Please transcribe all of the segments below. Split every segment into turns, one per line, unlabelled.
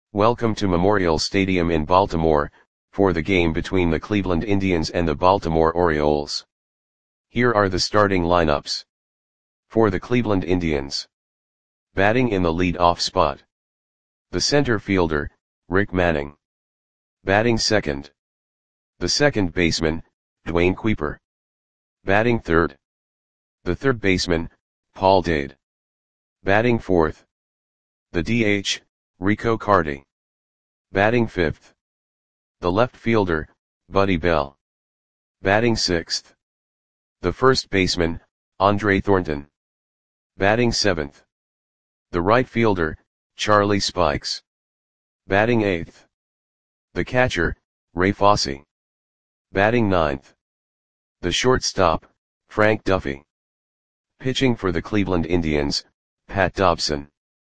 Welcome to Memorial Stadium in Baltimore, for the game between the Cleveland Indians and the Baltimore Orioles. Here are the starting lineups. For the Cleveland Indians. Batting in the lead-off spot. The center fielder, Rick Manning. Batting second. The second baseman, Dwayne Kuiper. Batting third. The third baseman, Paul Dade. Batting fourth. The DH, Rico Carty. Batting fifth. The left fielder, Buddy Bell. Batting sixth. The first baseman, Andre Thornton. Batting seventh. The right fielder, Charlie Spikes. Batting eighth. The catcher, Ray Fosse. Batting ninth. The shortstop, Frank Duffy. Pitching for the Cleveland Indians, Pat Dobson.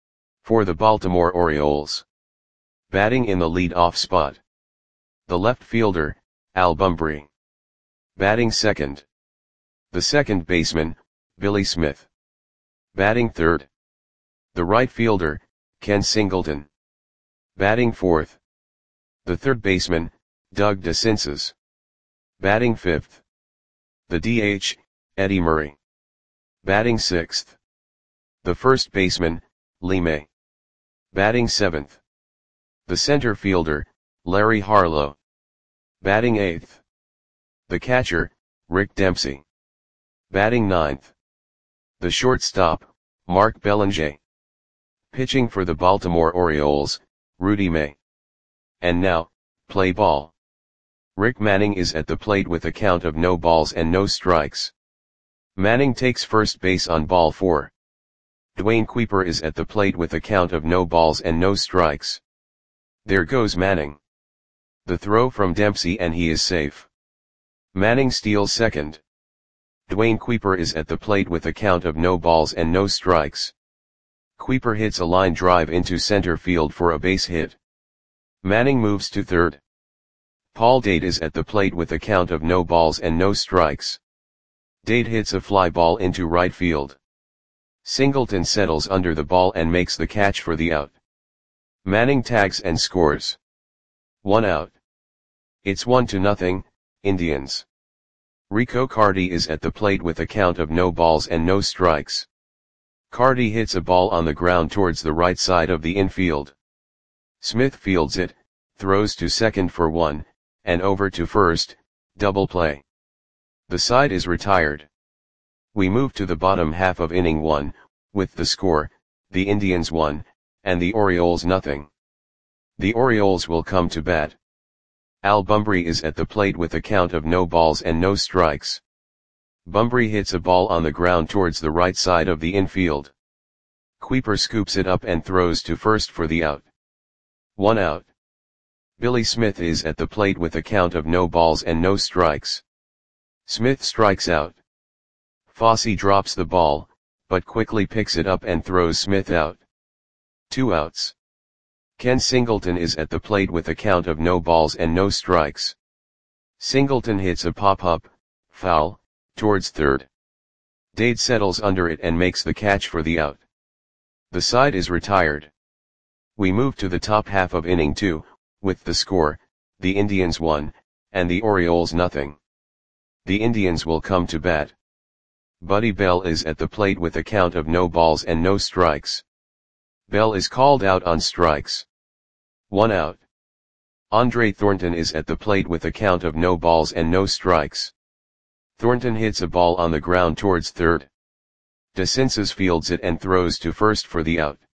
For the Baltimore Orioles. Batting in the lead-off spot. The left fielder, Al Bumbry. Batting second. The second baseman, Billy Smith. Batting third. The right fielder, Ken Singleton. Batting fourth. The third baseman, Doug DeCinces. Batting fifth. The DH, Eddie Murray. Batting sixth. The first baseman, Lee May. Batting seventh. The center fielder, Larry Harlow. Batting eighth. The catcher, Rick Dempsey. Batting ninth. The shortstop, Mark Belanger. Pitching for the Baltimore Orioles, Rudy May. And now, play ball. Rick Manning is at the plate with a count of no balls and no strikes. Manning takes first base on ball 4. Dwayne Kuiper is at the plate with a count of no balls and no strikes. There goes Manning. The throw from Dempsey and he is safe. Manning steals second. Dwayne Kuiper is at the plate with a count of no balls and no strikes. Kuiper hits a line drive into center field for a base hit. Manning moves to third. Paul Dade is at the plate with a count of no balls and no strikes. Dade hits a fly ball into right field. Singleton settles under the ball and makes the catch for the out. Manning tags and scores. 1 out. It's 1-0, Indians. Rico Carty is at the plate with a count of no balls and no strikes. Carty hits a ball on the ground towards the right side of the infield. Smith fields it, throws to second for 1, and over to first, double play. The side is retired. We move to the bottom half of inning 1, with the score, the Indians 1, and the Orioles 0. The Orioles will come to bat. Al Bumbry is at the plate with a count of no balls and no strikes. Bumbry hits a ball on the ground towards the right side of the infield. Kuiper scoops it up and throws to first for the out. 1 out. Billy Smith is at the plate with a count of no balls and no strikes. Smith strikes out. Fosse drops the ball, but quickly picks it up and throws Smith out. 2 outs. Ken Singleton is at the plate with a count of no balls and no strikes. Singleton hits a pop-up, foul, towards third. Dade settles under it and makes the catch for the out. The side is retired. We move to the top half of inning 2, with the score, the Indians 1, and the Orioles 0. The Indians will come to bat. Buddy Bell is at the plate with a count of no balls and no strikes. Bell is called out on strikes. 1 out. Andre Thornton is at the plate with a count of no balls and no strikes. Thornton hits a ball on the ground towards third. DeCinces fields it and throws to first for the out.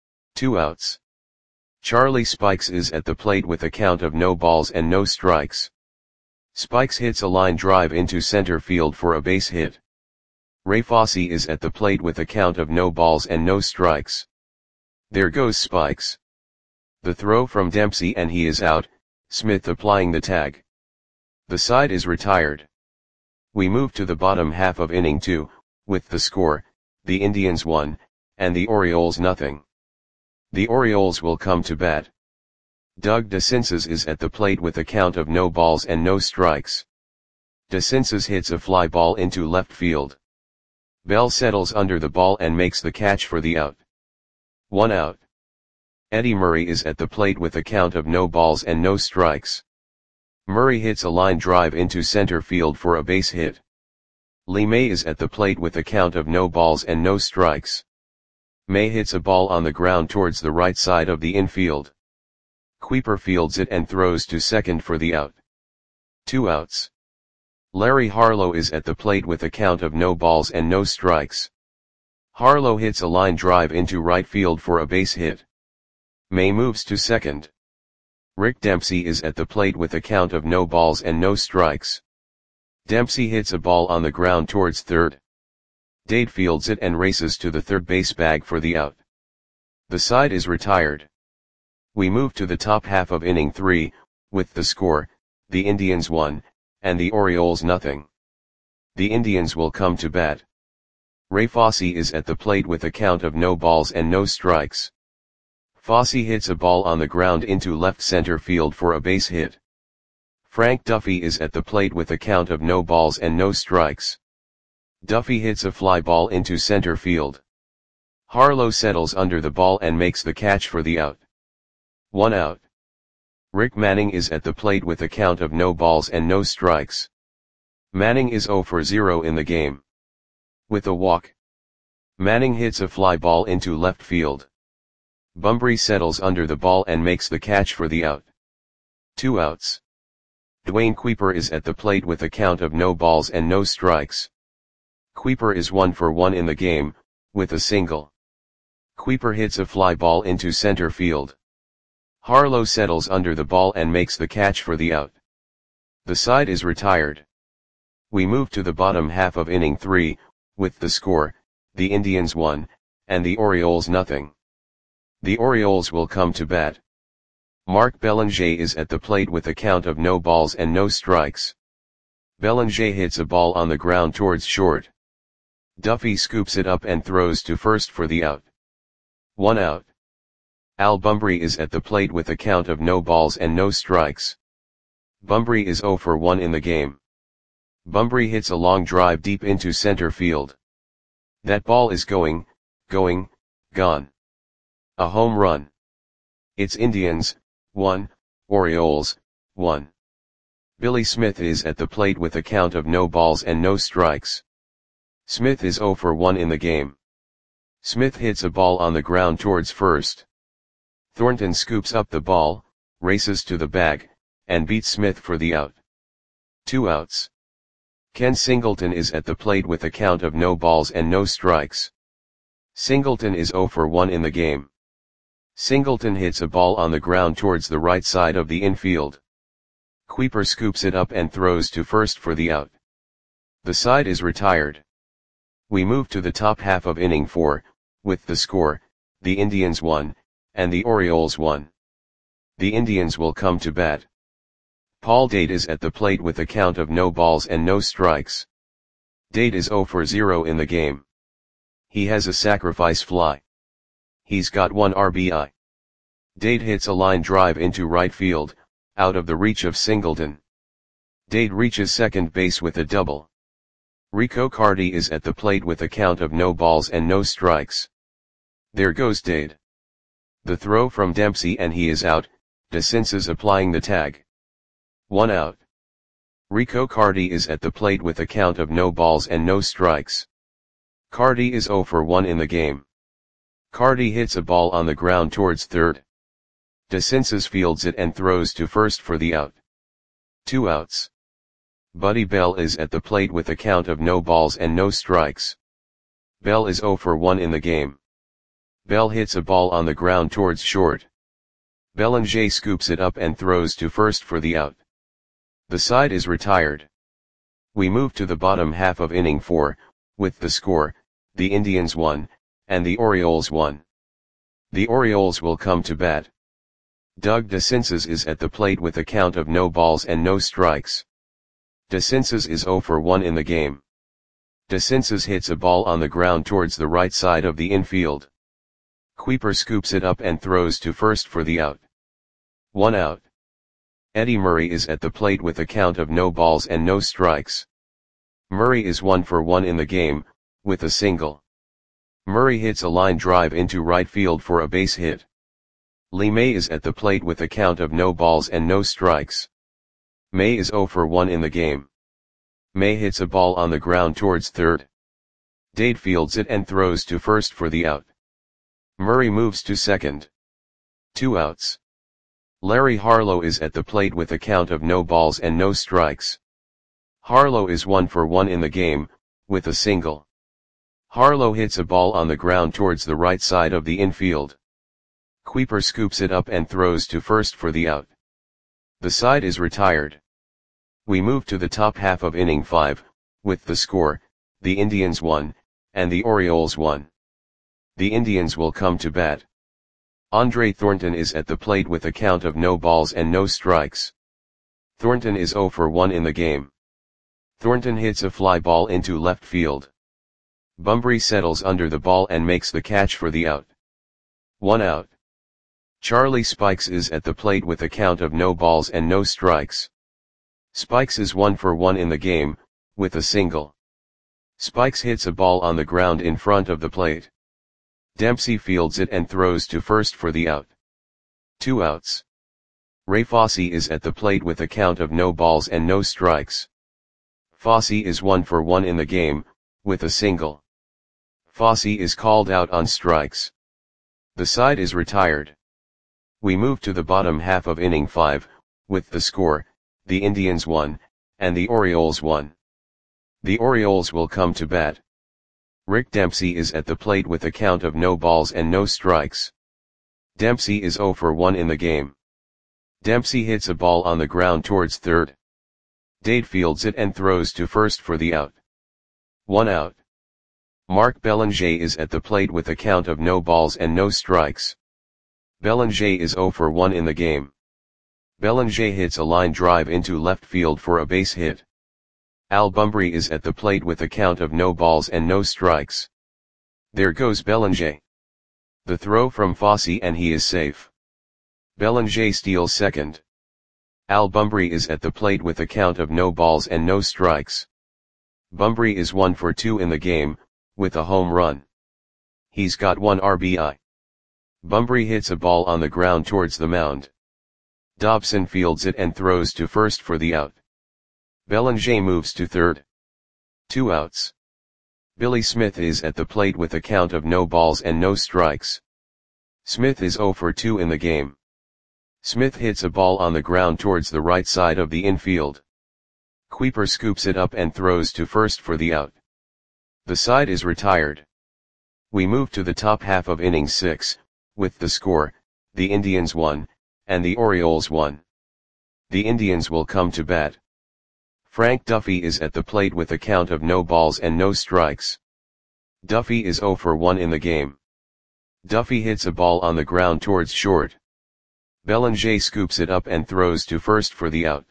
2 outs. Charlie Spikes is at the plate with a count of no balls and no strikes. Spikes hits a line drive into center field for a base hit. Ray Fosse is at the plate with a count of no balls and no strikes. There goes Spikes. The throw from Dempsey and he is out, Smith applying the tag. The side is retired. We move to the bottom half of inning 2, with the score, the Indians 1, and the Orioles 0. The Orioles will come to bat. Doug DeCinces is at the plate with a count of no balls and no strikes. DeCinces hits a fly ball into left field. Bell settles under the ball and makes the catch for the out. 1 out. Eddie Murray is at the plate with a count of no balls and no strikes. Murray hits a line drive into center field for a base hit. Lee May is at the plate with a count of no balls and no strikes. May hits a ball on the ground towards the right side of the infield. Kuiper fields it and throws to second for the out. 2 outs. Larry Harlow is at the plate with a count of no balls and no strikes. Harlow hits a line drive into right field for a base hit. May moves to second. Rick Dempsey is at the plate with a count of no balls and no strikes. Dempsey hits a ball on the ground towards third. Dade fields it and races to the third base bag for the out. The side is retired. We move to the top half of inning 3, with the score, the Indians 1, and the Orioles nothing. The Indians will come to bat. Ray Fosse is at the plate with a count of no balls and no strikes. Fosse hits a ball on the ground into left center field for a base hit. Frank Duffy is at the plate with a count of no balls and no strikes. Duffy hits a fly ball into center field. Harlow settles under the ball and makes the catch for the out. 1 out. Rick Manning is at the plate with a count of no balls and no strikes. Manning is 0 for 0 in the game. With a walk. Manning hits a fly ball into left field. Bunbury settles under the ball and makes the catch for the out. 2 outs. Dwayne Kuiper is at the plate with a count of no balls and no strikes. Kuiper is 1 for 1 in the game, with a single. Kuiper hits a fly ball into center field. Harlow settles under the ball and makes the catch for the out. The side is retired. We move to the bottom half of inning 3, with the score, the Indians 1, and the Orioles nothing. The Orioles will come to bat. Mark Belanger is at the plate with a count of no balls and no strikes. Belanger hits a ball on the ground towards short. Duffy scoops it up and throws to first for the out. 1 out. Al Bunbury is at the plate with a count of no balls and no strikes. Bunbury is 0 for 1 in the game. Bunbury hits a long drive deep into center field. That ball is going, gone. A home run. It's Indians, 1, Orioles, 1. Billy Smith is at the plate with a count of no balls and no strikes. Smith is 0 for 1 in the game. Smith hits a ball on the ground towards first. Thornton scoops up the ball, races to the bag, and beats Smith for the out. 2 outs. Ken Singleton is at the plate with a count of no balls and no strikes. Singleton is 0 for 1 in the game. Singleton hits a ball on the ground towards the right side of the infield. Kuiper scoops it up and throws to first for the out. The side is retired. We move to the top half of inning 4, with the score, the Indians 1, and the Orioles 1. The Indians will come to bat. Paul Dade is at the plate with a count of no balls and no strikes. Dade is 0 for 0 in the game. He has a sacrifice fly. He's got 1 RBI. Dade hits a line drive into right field, out of the reach of Singleton. Dade reaches second base with a double. Rico Carty is at the plate with a count of no balls and no strikes. There goes Dade. The throw from Dempsey and he is out, DeCinces applying the tag. 1 out. Rico Carty is at the plate with a count of no balls and no strikes. Carty is 0 for 1 in the game. Carty hits a ball on the ground towards third. DeCinces fields it and throws to first for the out. 2 outs. Buddy Bell is at the plate with a count of no balls and no strikes. Bell is 0 for 1 in the game. Bell hits a ball on the ground towards short. Belanger scoops it up and throws to first for the out. The side is retired. We move to the bottom half of inning 4, with the score, the Indians 1, and the Orioles 1. The Orioles will come to bat. Doug DeCinces is at the plate with a count of no balls and no strikes. DeCinces is 0 for 1 in the game. DeCinces hits a ball on the ground towards the right side of the infield. Kuiper scoops it up and throws to first for the out. 1 out. Eddie Murray is at the plate with a count of no balls and no strikes. Murray is 1 for 1 in the game, with a single. Murray hits a line drive into right field for a base hit. Lee May is at the plate with a count of no balls and no strikes. May is 0 for 1 in the game. May hits a ball on the ground towards third. Dade fields it and throws to first for the out. Murray moves to second. 2 outs. Larry Harlow is at the plate with a count of no balls and no strikes. Harlow is 1 for 1 in the game, with a single. Harlow hits a ball on the ground towards the right side of the infield. Kuiper scoops it up and throws to first for the out. The side is retired. We move to the top half of inning 5, with the score, the Indians 1, and the Orioles 1. The Indians will come to bat. Andre Thornton is at the plate with a count of no balls and no strikes. Thornton is 0 for 1 in the game. Thornton hits a fly ball into left field. Bunbury settles under the ball and makes the catch for the out. 1 out. Charlie Spikes is at the plate with a count of no balls and no strikes. Spikes is 1 for 1 in the game, with a single. Spikes hits a ball on the ground in front of the plate. Dempsey fields it and throws to first for the out. 2 outs. Ray Fosse is at the plate with a count of no balls and no strikes. Fosse is 1 for 1 in the game, with a single. Fosse is called out on strikes. The side is retired. We move to the bottom half of inning 5, with the score, the Indians 1, and the Orioles 1. The Orioles will come to bat. Rick Dempsey is at the plate with a count of no balls and no strikes. Dempsey is 0 for 1 in the game. Dempsey hits a ball on the ground towards third. Dade fields it and throws to first for the out. 1 out. Mark Belanger is at the plate with a count of no balls and no strikes. Belanger is 0 for 1 in the game. Belanger hits a line drive into left field for a base hit. Al Bunbury is at the plate with a count of no balls and no strikes. There goes Belanger. The throw from Fosse and he is safe. Belanger steals second. Al Bunbury is at the plate with a count of no balls and no strikes. Bunbury is 1 for 2 in the game, with a home run. He's got 1 RBI. Bunbury hits a ball on the ground towards the mound. Dobson fields it and throws to first for the out. Belanger moves to third. 2 outs. Billy Smith is at the plate with a count of no balls and no strikes. Smith is 0 for 2 in the game. Smith hits a ball on the ground towards the right side of the infield. Kuiper scoops it up and throws to first for the out. The side is retired. We move to the top half of inning 6, with the score, the Indians 1, and the Orioles 1. The Indians will come to bat. Frank Duffy is at the plate with a count of no balls and no strikes. Duffy is 0 for 1 in the game. Duffy hits a ball on the ground towards short. Belanger scoops it up and throws to first for the out.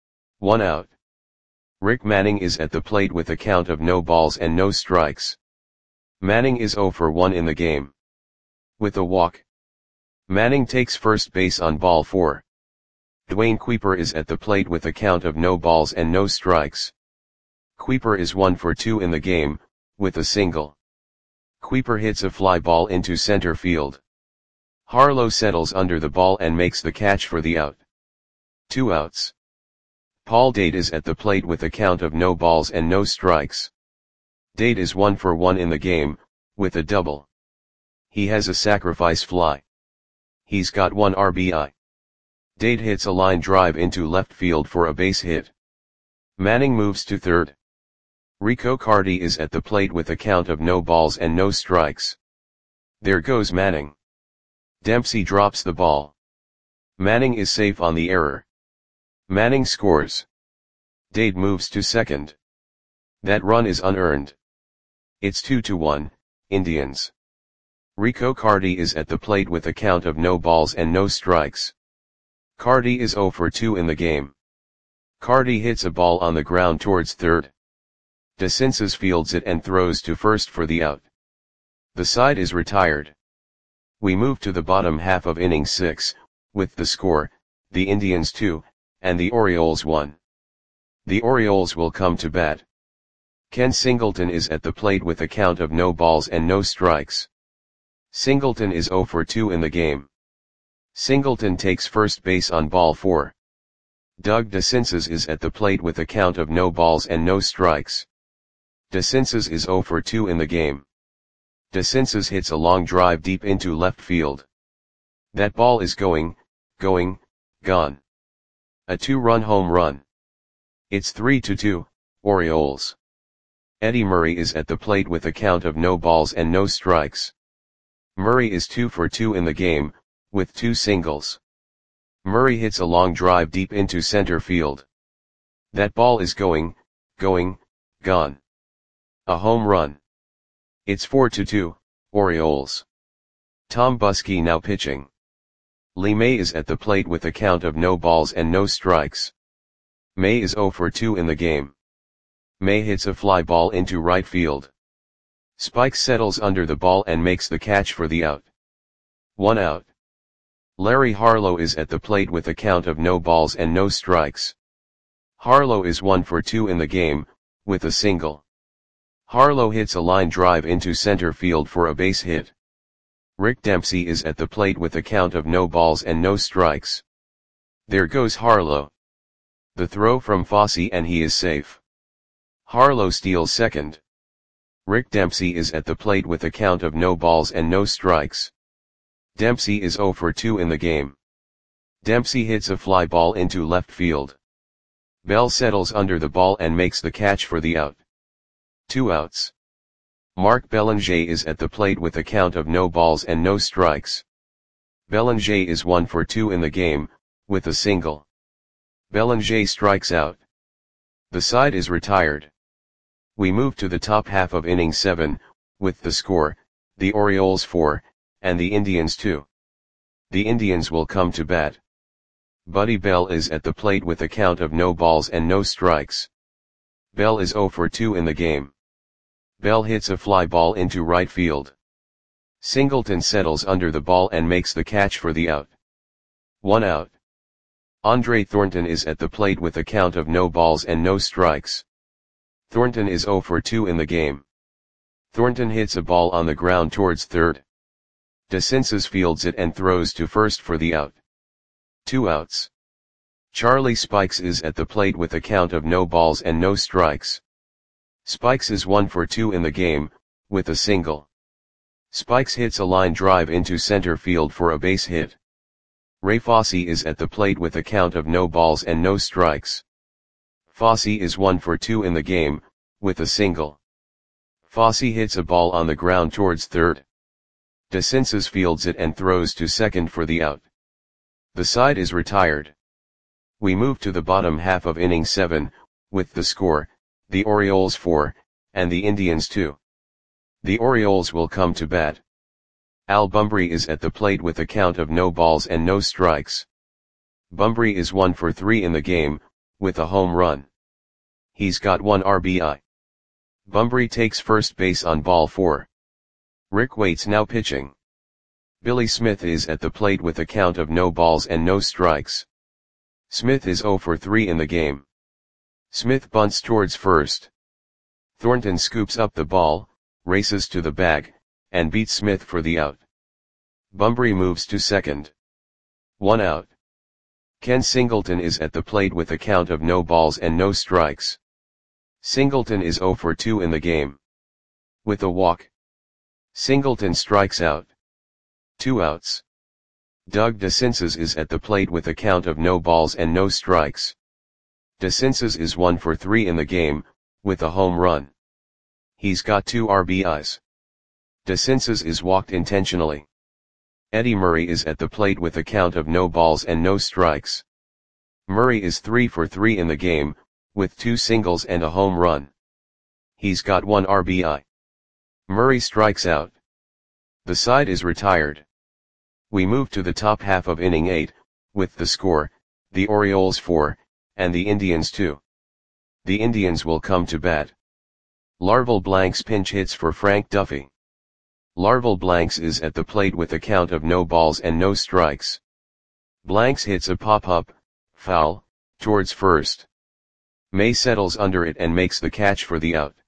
1 out. Rick Manning is at the plate with a count of no balls and no strikes. Manning is 0 for 1 in the game. With a walk. Manning takes first base on ball 4. Dwayne Kuiper is at the plate with a count of no balls and no strikes. Kuiper is 1 for 2 in the game, with a single. Kuiper hits a fly ball into center field. Harlow settles under the ball and makes the catch for the out. 2 outs. Paul Dade is at the plate with a count of no balls and no strikes. Dade is 1 for 1 in the game, with a double. He has a sacrifice fly. He's got 1 RBI. Dade hits a line drive into left field for a base hit. Manning moves to third. Rico Carty is at the plate with a count of no balls and no strikes. There goes Manning. Dempsey drops the ball. Manning is safe on the error. Manning scores. Dade moves to second. That run is unearned. It's 2-1, Indians. Rico Carty is at the plate with a count of no balls and no strikes. Carty is 0 for 2 in the game. Carty hits a ball on the ground towards third. DeCinces fields it and throws to first for the out. The side is retired. We move to the bottom half of inning 6, with the score, the Indians 2, and the Orioles 1. The Orioles will come to bat. Ken Singleton is at the plate with a count of no balls and no strikes. Singleton is 0 for 2 in the game. Singleton takes first base on ball 4. Doug DeCinces is at the plate with a count of no balls and no strikes. DeCinces is 0 for 2 in the game. DeCinces hits a long drive deep into left field. That ball is gone. A 2-run home run. It's 3-2, Orioles. Eddie Murray is at the plate with a count of no balls and no strikes. Murray is 2 for 2 in the game, with 2 singles. Murray hits a long drive deep into center field. That ball is gone. A home run. It's 4-2, Orioles. Tom Buskey now pitching. Lee May is at the plate with a count of no balls and no strikes. May is 0 for 2 in the game. May hits a fly ball into right field. Spike settles under the ball and makes the catch for the out. 1 out. Larry Harlow is at the plate with a count of no balls and no strikes. Harlow is 1 for 2 in the game, with a single. Harlow hits a line drive into center field for a base hit. Rick Dempsey is at the plate with a count of no balls and no strikes. There goes Harlow. The throw from Fosse and he is safe. Harlow steals second. Rick Dempsey is at the plate with a count of no balls and no strikes. Dempsey is 0 for 2 in the game. Dempsey hits a fly ball into left field. Bell settles under the ball and makes the catch for the out. 2 outs. Mark Belanger is at the plate with a count of no balls and no strikes. Belanger is 1 for 2 in the game, with a single. Belanger strikes out. The side is retired. We move to the top half of inning 7, with the score, the Orioles 4, and the Indians 2. The Indians will come to bat. Buddy Bell is at the plate with a count of no balls and no strikes. Bell is 0 for 2 in the game. Bell hits a fly ball into right field. Singleton settles under the ball and makes the catch for the out. 1 out. Andre Thornton is at the plate with a count of no balls and no strikes. Thornton is 0 for 2 in the game. Thornton hits a ball on the ground towards third. DeCinces fields it and throws to first for the out. 2 outs. Charlie Spikes is at the plate with a count of no balls and no strikes. Spikes is 1 for 2 in the game, with a single. Spikes hits a line drive into center field for a base hit. Ray Fosse is at the plate with a count of no balls and no strikes. Fosse is 1 for 2 in the game, with a single. Fosse hits a ball on the ground towards third. DeCinces fields it and throws to second for the out. The side is retired. We move to the bottom half of inning 7, with the score, the Orioles 4, and the Indians 2. The Orioles will come to bat. Al Bumbry is at the plate with a count of no balls and no strikes. Bumbry is 1 for 3 in the game, with a home run. He's got 1 RBI. Bumbry takes first base on ball 4. Rick Waits now pitching. Billy Smith is at the plate with a count of no balls and no strikes. Smith is 0 for 3 in the game. Smith bunts towards first. Thornton scoops up the ball, races to the bag, and beats Smith for the out. Bumbry moves to second. 1 out. Ken Singleton is at the plate with a count of no balls and no strikes. Singleton is 0 for 2 in the game. With a walk, Singleton strikes out. 2 outs. Doug DeCinces is at the plate with a count of no balls and no strikes. DeCinces is 1 for 3 in the game, with a home run. He's got 2 RBIs. DeCinces is walked intentionally. Eddie Murray is at the plate with a count of no balls and no strikes. Murray is 3 for 3 in the game, with 2 singles and a home run. He's got 1 RBI. Murray strikes out. The side is retired. We move to the top half of inning 8, with the score, the Orioles 4, and the Indians 2. The Indians will come to bat. Larval Blanks pinch hits for Frank Duffy. Larval Blanks is at the plate with a count of no balls and no strikes. Blanks hits a pop-up, foul, towards first. May settles under it and makes the catch for the out.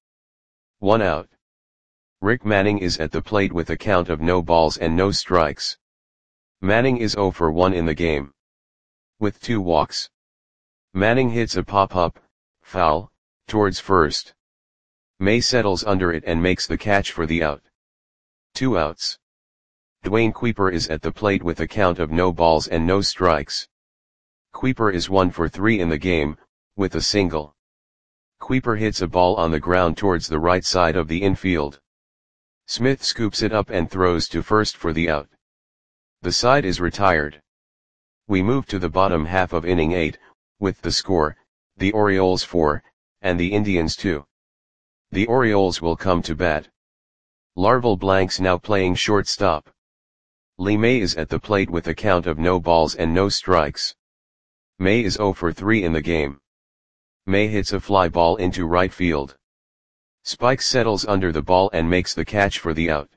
1 out. Rick Manning is at the plate with a count of no balls and no strikes. Manning is 0 for 1 in the game. With 2 walks. Manning hits a pop-up, foul, towards first. May settles under it and makes the catch for the out. 2 outs. Dwayne Kuiper is at the plate with a count of no balls and no strikes. Kuiper is 1 for 3 in the game, with a single. Kuiper hits a ball on the ground towards the right side of the infield. Smith scoops it up and throws to first for the out. The side is retired. We move to the bottom half of inning 8, with the score, the Orioles 4, and the Indians 2. The Orioles will come to bat. Larval Blanks now playing shortstop. Lee May is at the plate with a count of no balls and no strikes. May is 0 for 3 in the game. May hits a fly ball into right field. Spike settles under the ball and makes the catch for the out.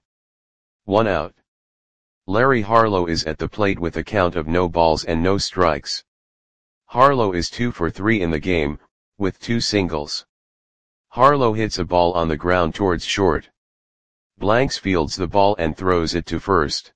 1 out. Larry Harlow is at the plate with a count of no balls and no strikes. Harlow is 2 for 3 in the game, with 2 singles. Harlow hits a ball on the ground towards short. Blanks fields the ball and throws it to first.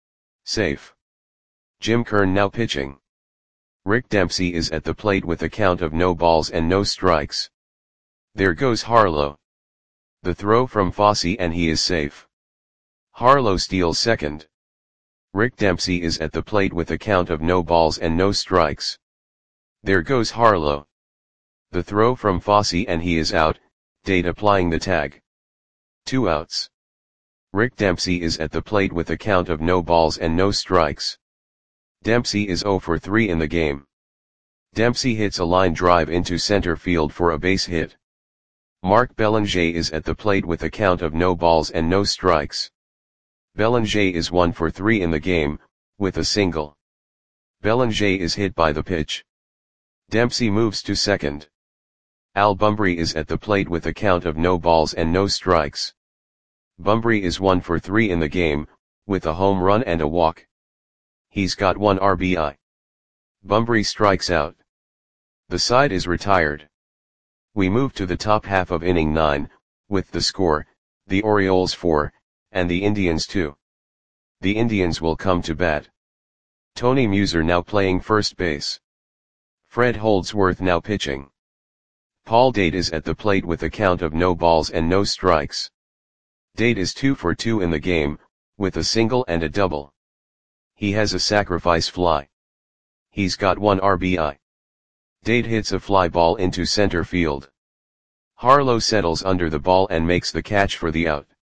Safe. Jim Kern now pitching. Rick Dempsey is at the plate with a count of no balls and no strikes. There goes Harlow. The throw from Fosse and he is safe. Harlow steals second. Rick Dempsey is at the plate with a count of no balls and no strikes. There goes Harlow. The throw from Fosse and he is out, Date applying the tag. 2 outs. Rick Dempsey is at the plate with a count of no balls and no strikes. Dempsey is 0 for 3 in the game. Dempsey hits a line drive into center field for a base hit. Mark Belanger is at the plate with a count of no balls and no strikes. Belanger is 1 for 3 in the game, with a single. Belanger is hit by the pitch. Dempsey moves to second. Al Bumbry is at the plate with a count of no balls and no strikes. Bumbry is 1 for 3 in the game, with a home run and a walk. He's got 1 RBI. Bumbry strikes out. The side is retired. We move to the top half of inning 9, with the score, the Orioles 4, and the Indians 2. The Indians will come to bat. Tony Muser now playing first base. Fred Holdsworth now pitching. Paul Date is at the plate with a count of no balls and no strikes. Date is 2 for 2 in the game, with a single and a double. He has a sacrifice fly. He's got 1 RBI. Date hits a fly ball into center field. Harlow settles under the ball and makes the catch for the out.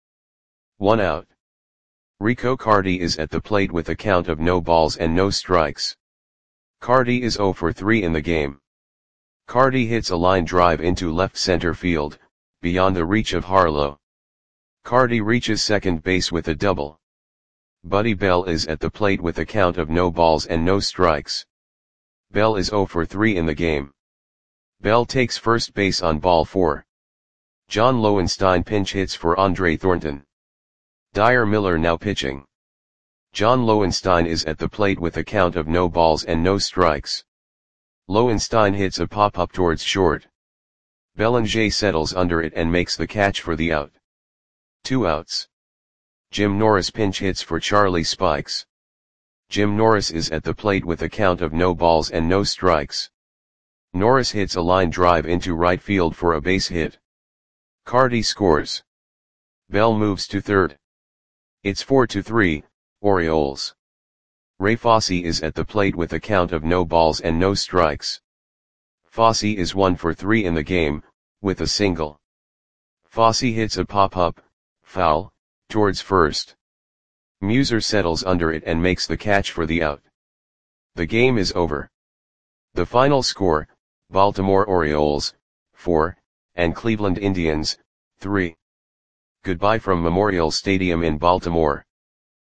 1 out. Rico Carty is at the plate with a count of no balls and no strikes. Carty is 0 for 3 in the game. Carty hits a line drive into left center field, beyond the reach of Harlow. Carty reaches second base with a double. Buddy Bell is at the plate with a count of no balls and no strikes. Bell is 0 for 3 in the game. Bell takes first base on ball 4. John Lowenstein pinch hits for Andre Thornton. Dyer Miller now pitching. John Lowenstein is at the plate with a count of no balls and no strikes. Lowenstein hits a pop-up towards short. Belanger settles under it and makes the catch for the out. 2 outs. Jim Norris pinch hits for Charlie Spikes. Jim Norris is at the plate with a count of no balls and no strikes. Norris hits a line drive into right field for a base hit. Carty scores. Bell moves to third. It's 4-3, Orioles. Ray Fosse is at the plate with a count of no balls and no strikes. Fosse is 1 for 3 in the game, with a single. Fosse hits a pop-up, foul, towards first. Muser settles under it and makes the catch for the out. The game is over. The final score, Baltimore Orioles, 4, and Cleveland Indians, 3. Goodbye from Memorial Stadium in Baltimore.